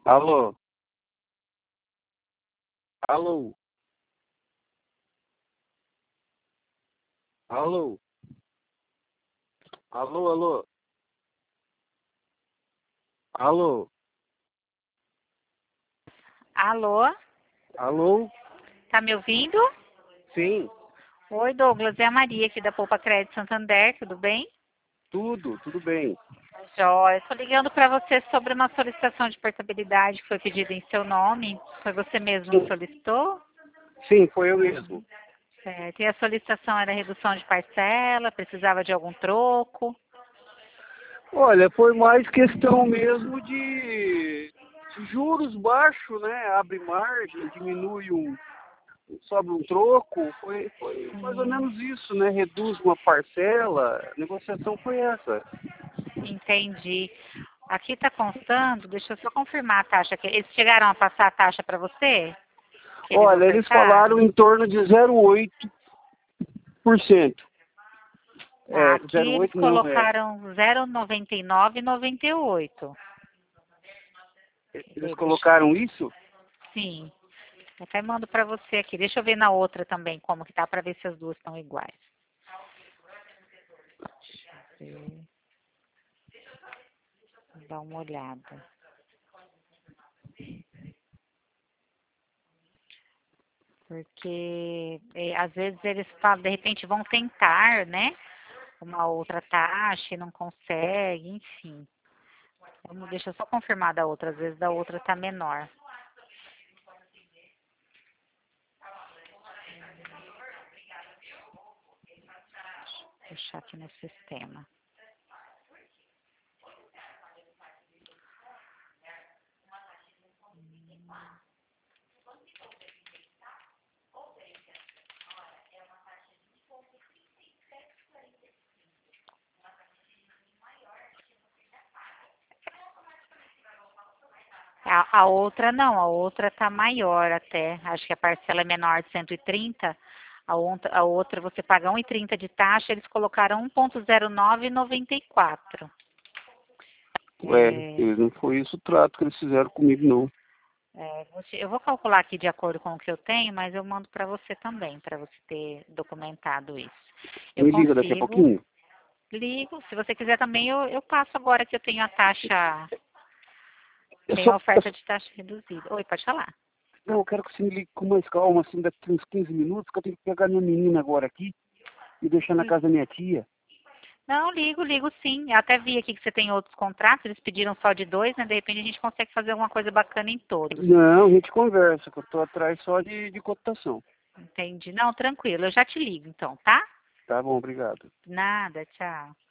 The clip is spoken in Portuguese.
Alô? Alô? Alô? Alô, alô? Alô? Alô? Alô? Tá me ouvindo? Sim, Oi, Douglas, é a Maria aqui da Poupa Crédito Santander, tudo bem? tudo bem. Jóia, estou ligando para você sobre uma solicitação de portabilidade que foi pedida em seu nome. Foi você mesmo que Sim, solicitou? sim, foi eu mesmo. Certo. E a solicitação era redução de parcela, precisava de algum troco? Olha, foi mais questão mesmo de juros baixos, né? Abre margem, diminui sobe um troco. Foi mais ou Sim, menos isso, né? Reduz uma parcela. A negociação foi essa. entendi. Aqui está constando, deixa eu só confirmar a taxa. Eles chegaram a passar a taxa para você? Que eles Olha, eles falaram ofertaram? em torno de 0,8%. Tá, É, aqui eles 0,8 não, colocaram 0,99 e 98. eles Deixa, colocaram isso? sim, eu até mando para você aqui. Deixa eu ver na outra também como que tá para ver se as duas estão iguais. Deixa eu ver, dar uma olhada. Porque às vezes eles falam, de repente vão tentar, né? Uma outra taxa e não consegue, enfim. Deixa eu só confirmar da outra, às vezes da outra tá menor. Vou deixar aqui no sistema. A outra não, a outra tá maior até. Acho que a parcela é menor de 130. A outra você paga 1,30 de taxa, eles colocaram 1,0994. Ué, É, não foi isso o trato que eles fizeram comigo, não. eu vou calcular aqui de acordo com o que eu tenho, mas eu mando para você também, para você ter documentado isso. Eu Me liga daqui a consigo, pouquinho. ligo. Se você quiser também, eu passo agora que eu tenho a taxa, Eu tenho só, a oferta de taxa reduzida. Oi, pode falar. não, eu quero que você me ligue com mais calma, assim, daqui uns 15 minutos, que eu tenho que pegar minha menina agora aqui e deixar na casa da minha tia. Não, ligo sim. Eu até vi aqui que você tem outros contratos, eles pediram só de dois, né? De repente a gente consegue fazer alguma coisa bacana em todos. Não, a gente conversa, que eu tô atrás só de cotação. Entendi. Não, tranquilo, eu já te ligo então, tá? Tá bom, obrigado. Nada, tchau.